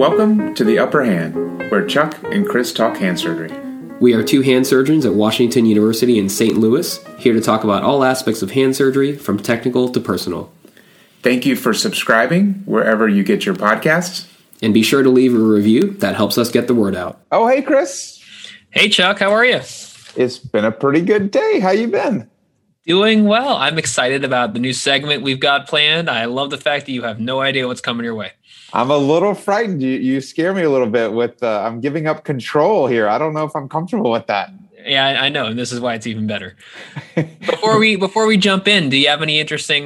Welcome to The Upper Hand, where Chuck and Chris talk hand surgery. We are two hand surgeons at Washington University in St. Louis, here to talk about all aspects of hand surgery, from technical to personal. Thank you for subscribing wherever you get your podcasts. And be sure to leave a review. That helps us get the word out. Oh, hey, Chris. Hey, Chuck. How are you? It's been a pretty good day. How you been? Doing well. I'm excited about the new segment we've got planned. I love the fact that you have no idea what's coming your way. I'm a little frightened. You scare me a little bit with I'm giving up control here. I don't know if I'm comfortable with that. Yeah, I know. And this is why it's even better. Before we jump in, do you have any interesting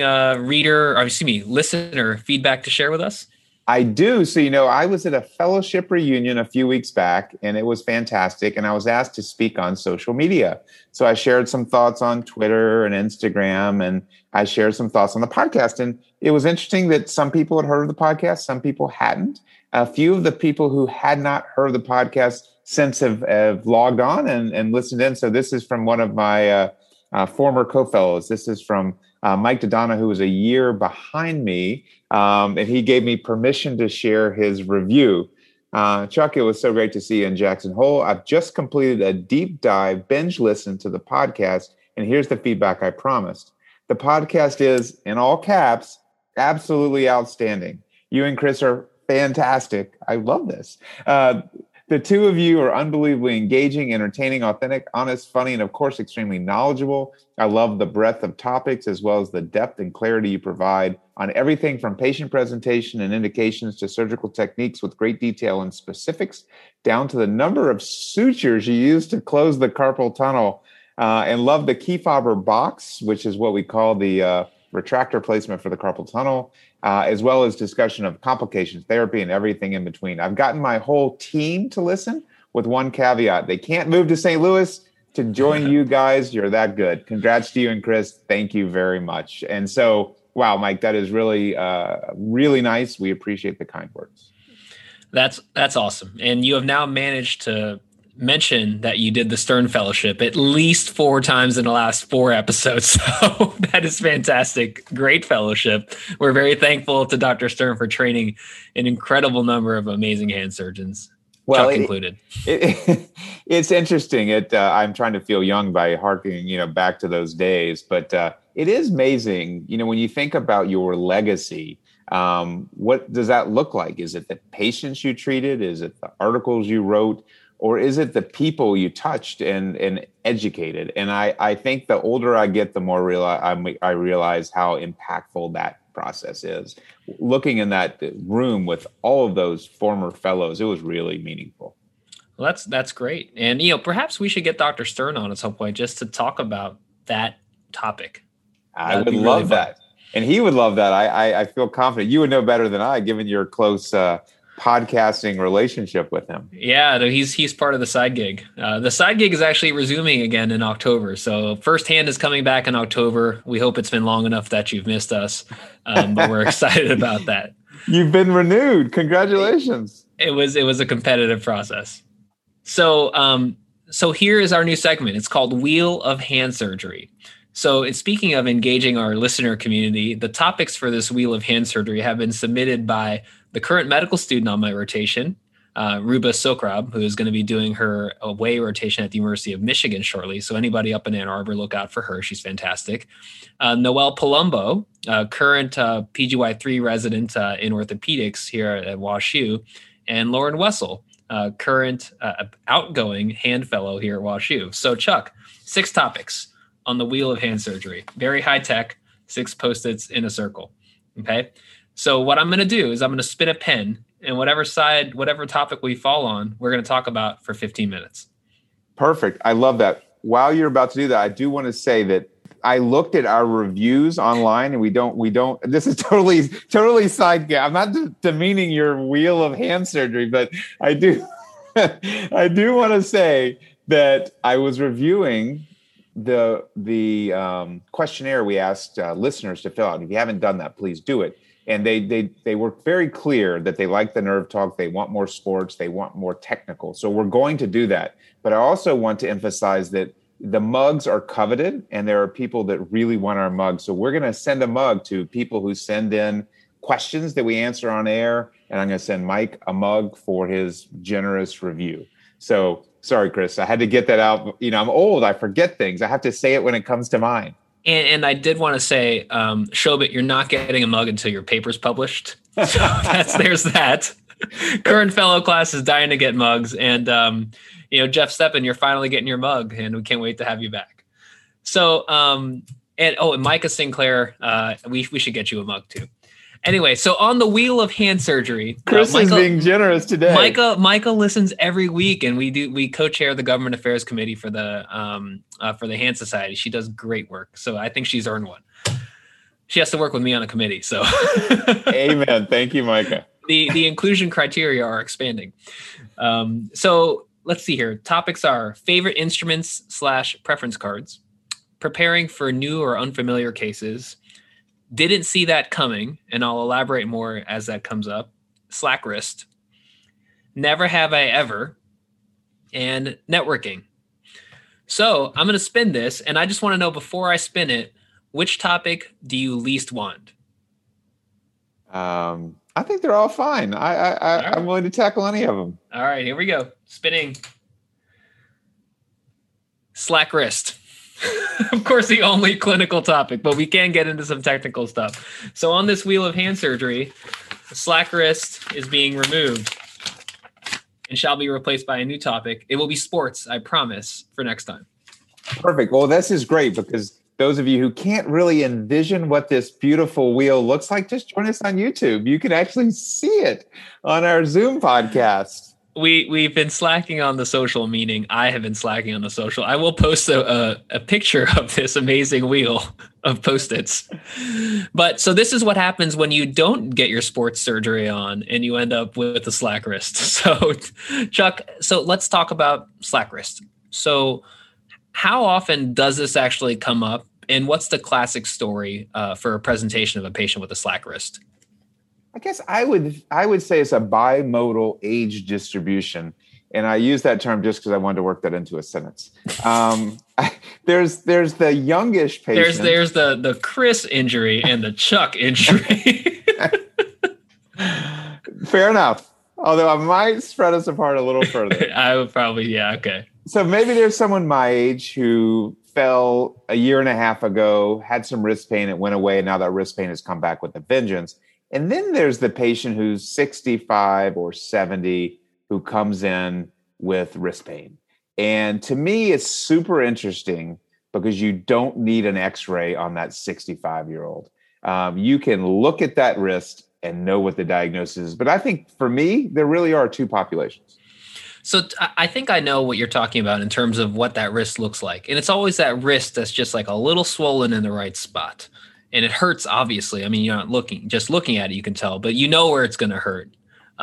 listener feedback to share with us? I do. So, I was at a fellowship reunion a few weeks back, and it was fantastic. And I was asked to speak on social media. So I shared some thoughts on Twitter and Instagram, and I shared some thoughts on the podcast. And it was interesting that some people had heard of the podcast, some people hadn't. A few of the people who had not heard of the podcast since have logged on and listened in. So this is from one of my former co-fellows. This is from Mike Dodonna, who was a year behind me, and he gave me permission to share his review. Chuck, it was so great to see you in Jackson Hole. I've just completed a deep dive binge listen to the podcast, and here's the feedback I promised. The podcast is, in all caps, absolutely outstanding. You and Chris are fantastic. I love this. The two of you are unbelievably engaging, entertaining, authentic, honest, funny, and of course, extremely knowledgeable. I love the breadth of topics as well as the depth and clarity you provide on everything from patient presentation and indications to surgical techniques with great detail and specifics, down to the number of sutures you use to close the carpal tunnel. And love the Kefauver box, which is what we call the retractor placement for the carpal tunnel, as well as discussion of complications, therapy, and everything in between. I've gotten my whole team to listen with one caveat. They can't move to St. Louis to join you guys. You're that good. Congrats to you and Chris. Thank you very much. And so, wow, Mike, that is really, really nice. We appreciate the kind words. That's awesome. And you have now managed to mention that you did the Stern Fellowship at least 4 times in the last 4 episodes. So that is fantastic. Great fellowship. We're very thankful to Dr. Stern for training an incredible number of amazing hand surgeons. Well, Chuck included. It's interesting. I'm trying to feel young by harking, back to those days, but it is amazing. When you think about your legacy, what does that look like? Is it the patients you treated? Is it the articles you wrote? Or is it the people you touched and educated? And I think the older I get, the more I realize how impactful that process is. Looking in that room with all of those former fellows, it was really meaningful. Well, that's great. And, perhaps we should get Dr. Stern on at some point just to talk about that topic. I would love that. And he would love that. I feel confident. You would know better than I, given your close podcasting relationship with him. Yeah, he's part of the side gig. The side gig is actually resuming again in October. So First Hand is coming back in October. We hope it's been long enough that you've missed us, but we're excited about that. You've been renewed. Congratulations. It was a competitive process. So here is our new segment. It's called Wheel of Hand Surgery. So speaking of engaging our listener community, the topics for this Wheel of Hand Surgery have been submitted by the current medical student on my rotation, Ruba Sokrab, who is going to be doing her away rotation at the University of Michigan shortly. So anybody up in Ann Arbor, look out for her. She's fantastic. Noelle Palumbo, current PGY3 resident in orthopedics here at WashU, and Lauren Wessel, current outgoing hand fellow here at WashU. So Chuck, 6 topics on the Wheel of Hand Surgery. Very high tech, 6 Post-its in a circle. Okay. So what I'm going to do is I'm going to spin a pen, and whatever topic we fall on, we're going to talk about for 15 minutes. Perfect. I love that. While you're about to do that, I do want to say that I looked at our reviews online, and we don't, this is totally side gap. I'm not demeaning your Wheel of Hand Surgery, but I do, I do want to say that I was reviewing the questionnaire we asked listeners to fill out. If you haven't done that, please do it. And they were very clear that they like the Nerve Talk. They want more sports. They want more technical. So we're going to do that. But I also want to emphasize that the mugs are coveted, and there are people that really want our mugs. So we're going to send a mug to people who send in questions that we answer on air. And I'm going to send Mike a mug for his generous review. So sorry, Chris, I had to get that out. I'm old. I forget things. I have to say it when it comes to mind. And I did want to say, Shobit, you're not getting a mug until your paper's published. So there's that. Current fellow class is dying to get mugs. And, Jeff Steppen, you're finally getting your mug, and we can't wait to have you back. So, and Micah Sinclair, we should get you a mug too. Anyway, so on the wheel of hand surgery, Chris is being generous today. Micah listens every week, and we co-chair the government affairs committee for the Hand Society. She does great work, so I think she's earned one. She has to work with me on a committee, so. Amen. Thank you, Micah. The inclusion criteria are expanding. So let's see here. Topics are favorite instruments / preference cards, preparing for new or unfamiliar cases, didn't see that coming, and I'll elaborate more as that comes up, slack wrist, never have I ever, and networking. So I'm going to spin this, and I just want to know before I spin it, which topic do you least want? I think they're all fine. I'm willing to tackle any of them. All right, here we go. Spinning. Slack wrist. Of course, the only clinical topic, but we can get into some technical stuff. So on this wheel of hand surgery, the slack wrist is being removed and shall be replaced by a new topic. It will be sports, I promise, for next time. Perfect. Well, this is great because those of you who can't really envision what this beautiful wheel looks like, just join us on YouTube. You can actually see it on our Zoom podcast. We've been slacking on the social, meaning I have been slacking on the social. I will post a picture of this amazing wheel of Post-its. But so this is what happens when you don't get your sports surgery on and you end up with a slack wrist. So Chuck, let's talk about slack wrist. So how often does this actually come up? And what's the classic story for a presentation of a patient with a slack wrist? I guess I would say it's a bimodal age distribution. And I use that term just because I wanted to work that into a sentence. There's the youngish patient. There's the Chris injury and the Chuck injury. Fair enough. Although I might spread us apart a little further. I would probably, yeah, okay. So maybe there's someone my age who fell a year and a half ago, had some wrist pain, it went away, and now that wrist pain has come back with a vengeance. And then there's the patient who's 65 or 70 who comes in with wrist pain. And to me, it's super interesting because you don't need an X-ray on that 65-year-old. You can look at that wrist and know what the diagnosis is. But I think for me, there really are two populations. So I think I know what you're talking about in terms of what that wrist looks like. And it's always that wrist that's just like a little swollen in the right spot. And it hurts, obviously. I mean, you're not looking at it, you can tell, but you know where it's going to hurt.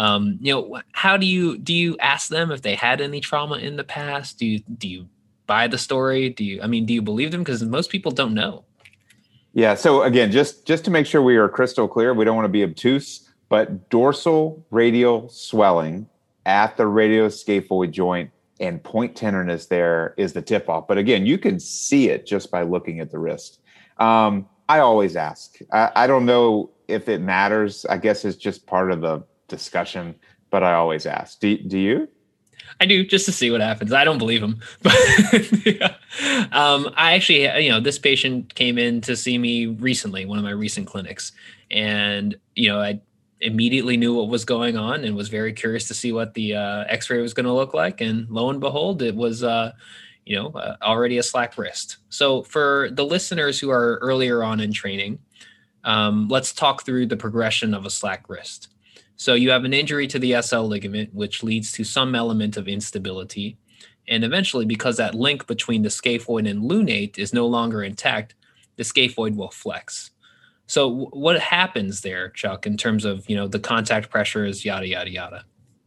How do you ask them if they had any trauma in the past? Do you buy the story? Do you believe them? Because most people don't know. Yeah. So again, just to make sure we are crystal clear, we don't want to be obtuse, but dorsal radial swelling at the radioscaphoid joint and point tenderness there is the tip off. But again, you can see it just by looking at the wrist. I always ask. I don't know if it matters. I guess it's just part of the discussion, but I always ask. Do you? I do, just to see what happens. I don't believe him. But yeah. I actually, this patient came in to see me recently, one of my recent clinics. And, I immediately knew what was going on and was very curious to see what the x-ray was going to look like. And lo and behold, it was, already a slack wrist. So for the listeners who are earlier on in training, let's talk through the progression of a slack wrist. So you have an injury to the SL ligament, which leads to some element of instability. And eventually, because that link between the scaphoid and lunate is no longer intact, the scaphoid will flex. So what happens there, Chuck, in terms of, the contact pressures, yada, yada, yada?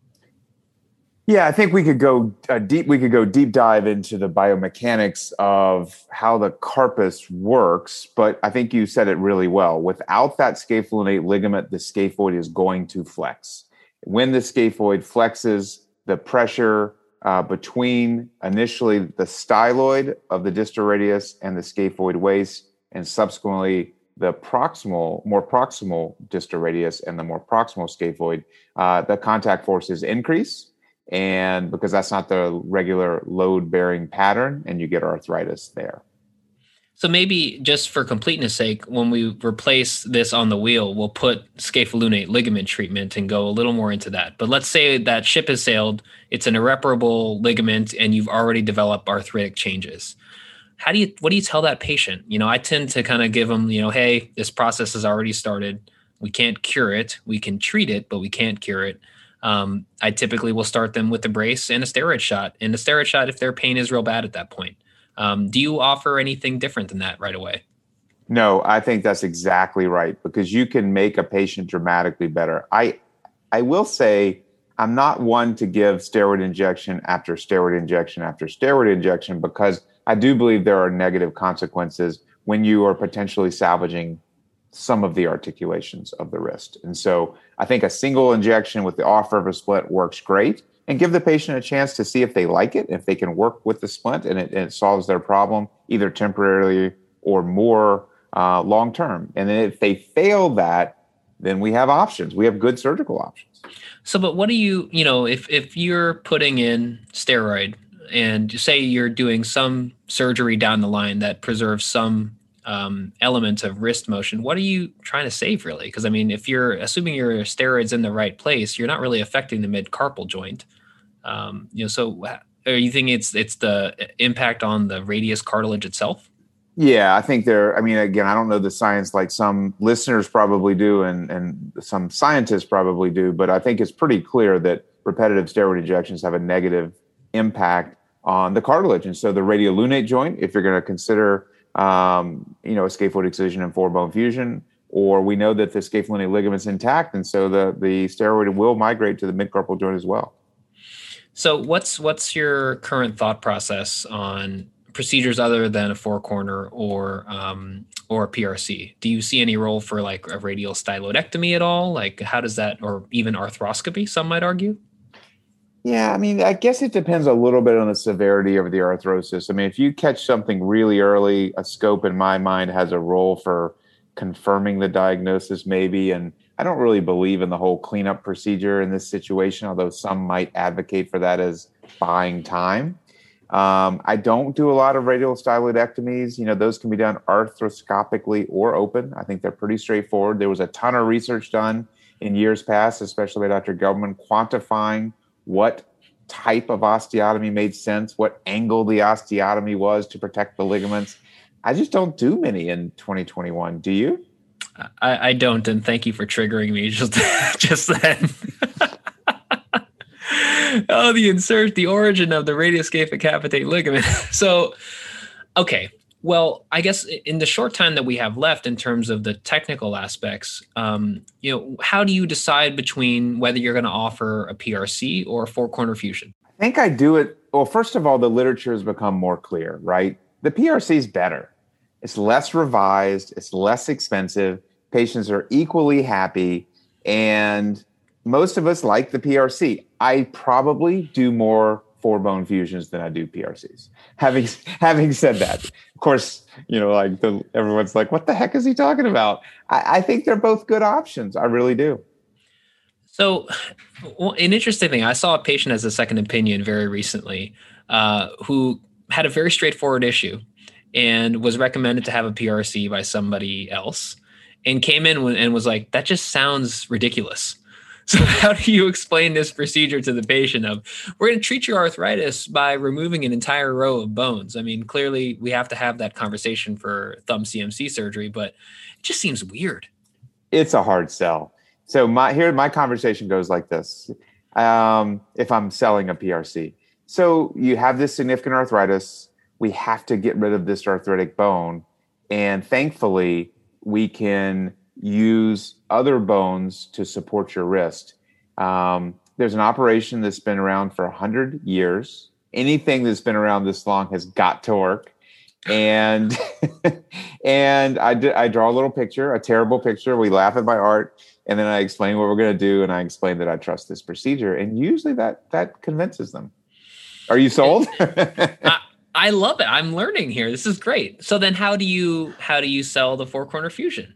Yeah, I think we could go deep. We could go deep dive into the biomechanics of how the carpus works, but I think you said it really well. Without that scapholunate ligament, the scaphoid is going to flex. When the scaphoid flexes, the pressure between initially the styloid of the distal radius and the scaphoid waist, and subsequently the more proximal distal radius and the more proximal scaphoid, the contact forces increase. And because that's not the regular load bearing pattern, and you get arthritis there. So maybe just for completeness sake, when we replace this on the wheel, we'll put scapholunate ligament treatment and go a little more into that. But let's say that ship has sailed, it's an irreparable ligament, and you've already developed arthritic changes. What do you tell that patient? I tend to kind of give them, hey, this process has already started. We can't cure it. We can treat it, but we can't cure it. I typically will start them with a brace and a steroid shot, if their pain is real bad at that point. Do you offer anything different than that right away? No, I think that's exactly right, because you can make a patient dramatically better. I will say I'm not one to give steroid injection after steroid injection after steroid injection, because I do believe there are negative consequences when you are potentially salvaging some of the articulations of the wrist. And so I think a single injection with the offer of a splint works great, and give the patient a chance to see if they like it, if they can work with the splint and it solves their problem either temporarily or more long-term. And then if they fail that, then we have options. We have good surgical options. So, but what do you if you're putting in steroid and say you're doing some surgery down the line that preserves some element of wrist motion, what are you trying to save really? Because if you're assuming your steroid's in the right place, you're not really affecting the mid-carpal joint. So are you thinking it's the impact on the radius cartilage itself? Yeah, I think again, I don't know the science like some listeners probably do and some scientists probably do, but I think it's pretty clear that repetitive steroid injections have a negative impact on the cartilage. And so the radiolunate joint, if you're going to consider a scaphoid excision and four bone fusion, or we know that the scapholunate ligament's intact, and so the steroid will migrate to the midcarpal joint as well. So what's your current thought process on procedures other than a four corner or a PRC? Do you see any role for like a radial styloidectomy at all? Like how does that, or even arthroscopy, some might argue? Yeah, I guess it depends a little bit on the severity of the arthrosis. If you catch something really early, a scope in my mind has a role for confirming the diagnosis maybe. And I don't really believe in the whole cleanup procedure in this situation, although some might advocate for that as buying time. I don't do a lot of radial styloidectomies. Those can be done arthroscopically or open. I think they're pretty straightforward. There was a ton of research done in years past, especially by Dr. Gelman, quantifying what type of osteotomy made sense, what angle the osteotomy was to protect the ligaments. I just don't do many in 2021. Do you? I don't, and thank you for triggering me just then. Oh, the origin of the radioscapic capitate ligament. So, okay. Well, I guess in the short time that we have left in terms of the technical aspects, how do you decide between whether you're going to offer a PRC or a four-corner fusion? I think I do it. Well, first of all, the literature has become more clear, right? The PRC is better. It's less revised. It's less expensive. Patients are equally happy. And most of us like the PRC. I probably do more four bone fusions than I do PRCs. Having said that, of course, everyone's like, what the heck is he talking about? I think they're both good options. I really do. So an interesting thing, I saw a patient as a second opinion very recently who had a very straightforward issue and was recommended to have a PRC by somebody else and came in and was like, that just sounds ridiculous. So how do you explain this procedure to the patient of, we're going to treat your arthritis by removing an entire row of bones? Clearly we have to have that conversation for thumb CMC surgery, but it just seems weird. It's a hard sell. So my conversation goes like this. If I'm selling a PRC. So you have this significant arthritis. We have to get rid of this arthritic bone. And thankfully we can use other bones to support your wrist. There's an operation that's been around for 100 years. Anything that's been around this long has got to work. And I draw a little picture, a terrible picture. We laugh at my art. And then I explain what we're going to do. And I explain that I trust this procedure. And usually that convinces them. Are you sold? I love it. I'm learning here. This is great. So then how do you sell the four corner fusion?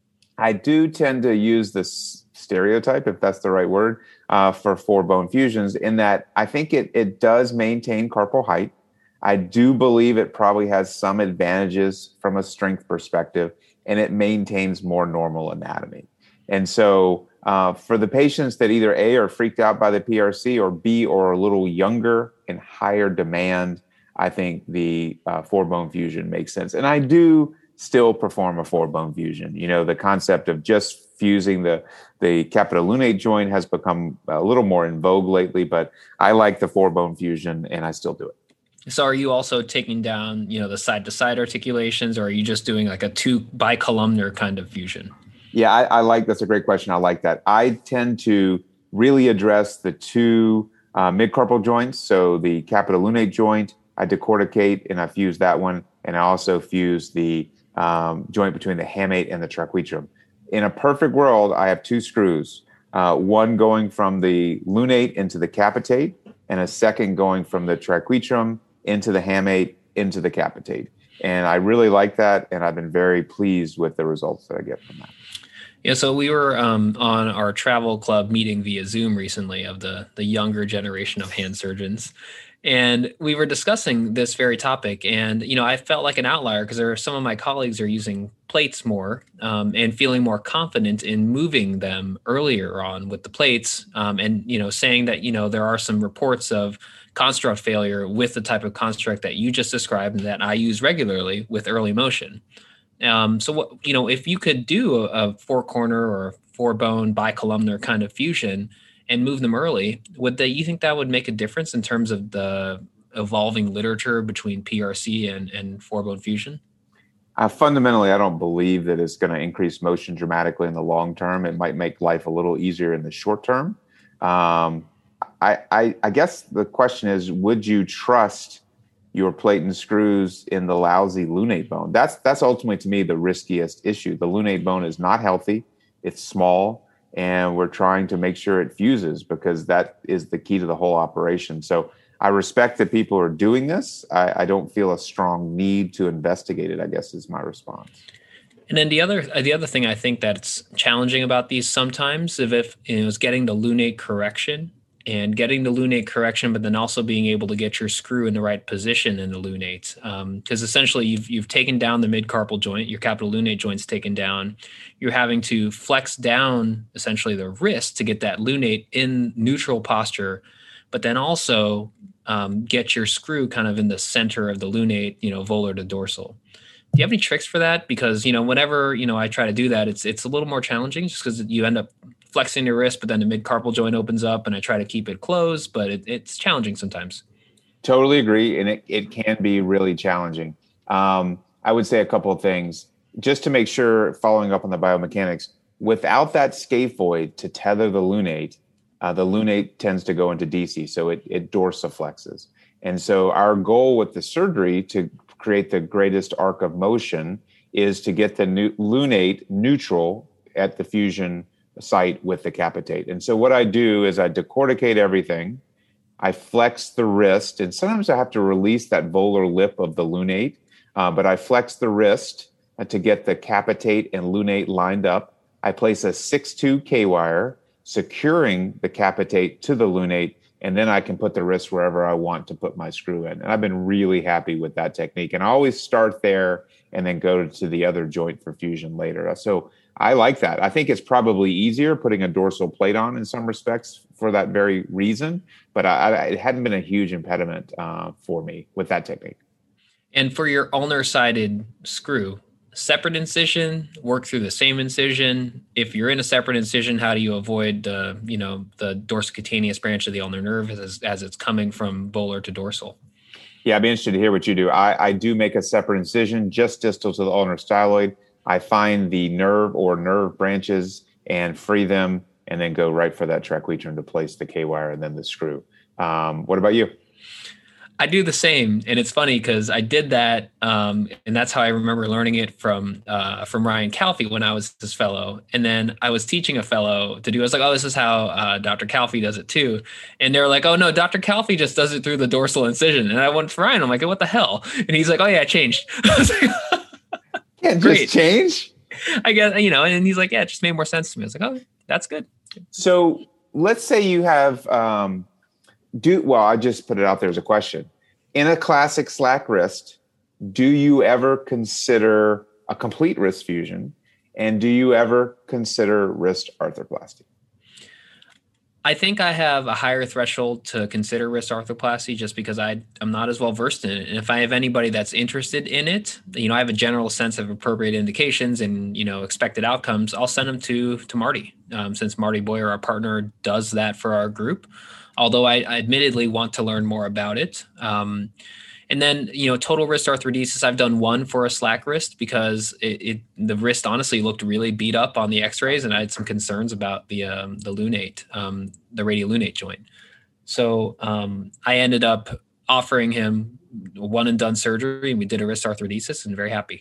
I do tend to use this stereotype, if that's the right word, for four bone fusions, in that I think it does maintain carpal height. I do believe it probably has some advantages from a strength perspective, and it maintains more normal anatomy. And so for the patients that either A, are freaked out by the PRC, or B, or a little younger and higher demand, I think the four bone fusion makes sense. And I do still perform a four bone fusion. You know, the concept of just fusing the capitalunate joint has become a little more in vogue lately, but I like the four bone fusion and I still do it. So are you also taking down, the side to side articulations, or are you just doing like a two bicolumnar kind of fusion? Yeah, I like, that's a great question. I like that. I tend to really address the two midcarpal joints. So the capitalunate joint, I decorticate and I fuse that one. And I also fuse the joint between the hamate and the traquetrum. In a perfect world, I have two screws, one going from the lunate into the capitate, and a second going from the traquetrum into the hamate into the capitate. And I really like that, and I've been very pleased with the results that I get from that. Yeah, so we were on our travel club meeting via Zoom recently of the younger generation of hand surgeons. And we were discussing this very topic. And, I felt like an outlier because some of my colleagues are using plates more and feeling more confident in moving them earlier on with the plates. And, saying that, there are some reports of construct failure with the type of construct that you just described and that I use regularly with early motion. So what, if you could do a four corner or four bone bicolumnar kind of fusion and move them early, you think that would make a difference in terms of the evolving literature between PRC and four bone fusion? Fundamentally, I don't believe that it's going to increase motion dramatically in the long term. It might make life a little easier in the short term. I guess the question is, would you trust your plate and screws in the lousy lunate bone? That's ultimately, to me, the riskiest issue. The lunate bone is not healthy. It's small. And we're trying to make sure it fuses because that is the key to the whole operation. So I respect that people are doing this. I don't feel a strong need to investigate it, I guess, is my response. And then the other thing I think that's challenging about these sometimes is getting the lunate correction, but then also being able to get your screw in the right position in the lunate. Because essentially you've taken down the midcarpal joint, your capitalunate joint's taken down. You're having to flex down essentially the wrist to get that lunate in neutral posture, but then also get your screw kind of in the center of the lunate, volar to dorsal. Do you have any tricks for that? Because, whenever, I try to do that, it's a little more challenging just because you end up flexing your wrist, but then the midcarpal joint opens up and I try to keep it closed, but it's challenging sometimes. Totally agree. And it can be really challenging. I would say a couple of things just to make sure, following up on the biomechanics, without that scaphoid to tether the lunate tends to go into DC. So it dorsiflexes. And so our goal with the surgery to create the greatest arc of motion is to get the lunate neutral at the fusion site with the capitate. And so what I do is I decorticate everything. I flex the wrist, and sometimes I have to release that volar lip of the lunate, but I flex the wrist to get the capitate and lunate lined up. I place a 6-2 K-wire securing the capitate to the lunate, and then I can put the wrist wherever I want to put my screw in. And I've been really happy with that technique. And I always start there and then go to the other joint for fusion later. So I like that. I think it's probably easier putting a dorsal plate on in some respects for that very reason, but it hadn't been a huge impediment for me with that technique. And for your ulnar-sided screw, separate incision, work through the same incision. If you're in a separate incision, how do you avoid the dorsocutaneous branch of the ulnar nerve as it's coming from volar to dorsal? Yeah, I'd be interested to hear what you do. I do make a separate incision just distal to the ulnar styloid. I find the nerve or nerve branches and free them and then go right for that traquetrum to place the K-wire and then the screw. What about you? I do the same, and it's funny because I did that, and that's how I remember learning it from Ryan Calfee when I was his fellow. And then I was teaching a fellow to do. I was like, "Oh, this is how Dr. Calfee does it too." And they're like, "Oh no, Dr. Calfee just does it through the dorsal incision." And I went to Ryan. I'm like, "What the hell?" And he's like, "Oh yeah, I changed." I was like, Can't Great. just change. I guess, and he's like, "Yeah, it just made more sense to me." I was like, "Oh, that's good." So let's say you have I just put it out there as a question. In a classic SLAC wrist, do you ever consider a complete wrist fusion? And do you ever consider wrist arthroplasty? I think I have a higher threshold to consider wrist arthroplasty just because I'm not as well versed in it. And if I have anybody that's interested in it, I have a general sense of appropriate indications and, expected outcomes. I'll send them to Marty, since Marty Boyer, our partner, does that for our group. Although I admittedly want to learn more about it. And then, total wrist arthrodesis, I've done one for a SLAC wrist because the wrist honestly looked really beat up on the x-rays, and I had some concerns about the lunate, the radiolunate joint. So I ended up offering him one and done surgery, and we did a wrist arthrodesis, and very happy.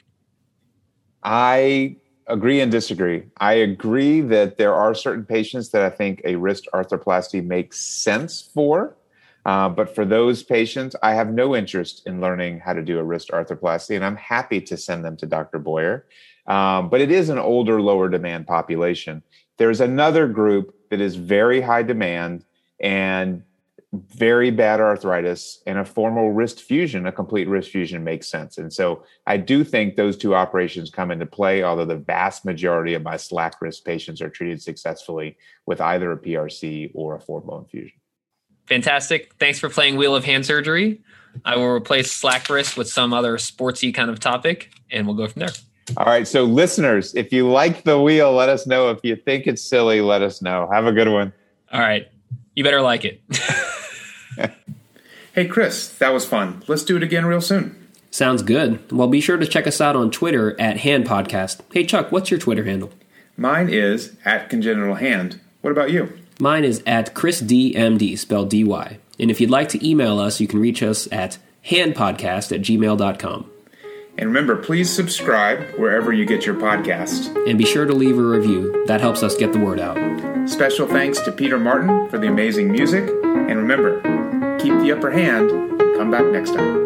I agree and disagree. I agree that there are certain patients that I think a wrist arthroplasty makes sense for. But for those patients, I have no interest in learning how to do a wrist arthroplasty, and I'm happy to send them to Dr. Boyer. But it is an older, lower demand population. There's another group that is very high demand and very bad arthritis, and a formal wrist fusion, a complete wrist fusion, makes sense. And so I do think those two operations come into play, although the vast majority of my SLAC wrist patients are treated successfully with either a PRC or a four-bone fusion. Fantastic. Thanks for playing Wheel of Hand Surgery. I will replace SLAC wrist with some other sportsy kind of topic, and we'll go from there. All right. So listeners, if you like the wheel, let us know. If you think it's silly, let us know. Have a good one. All right. You better like it. Hey, Chris, that was fun. Let's do it again real soon. Sounds good. Well, be sure to check us out on Twitter at HandPodcast. Hey, Chuck, what's your Twitter handle? Mine is @CongenitalHand. What about you? Mine is @ChrisDMD, spelled D-Y. And if you'd like to email us, you can reach us at handpodcast@gmail.com. And remember, please subscribe wherever you get your podcast. And be sure to leave a review. That helps us get the word out. Special thanks to Peter Martin for the amazing music. And remember, keep the upper hand and come back next time.